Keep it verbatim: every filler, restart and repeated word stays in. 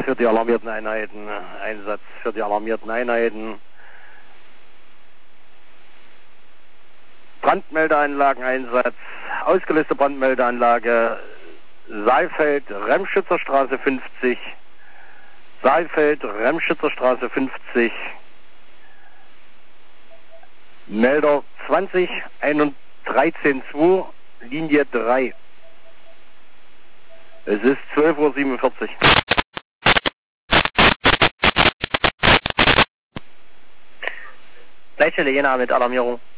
für die alarmierten Einheiten. Einsatz für die alarmierten Einheiten. Brandmeldeanlageneinsatz. Ausgelöste Brandmeldeanlage Saalfeld, Remschützerstraße fünfzig. Saalfeld, Remschützerstraße fünfzig. Melder zwanzig dreizehn zwei, Linie drei. Es ist zwölf Uhr siebenundvierzig. Leitstelle Jena mit Alarmierung.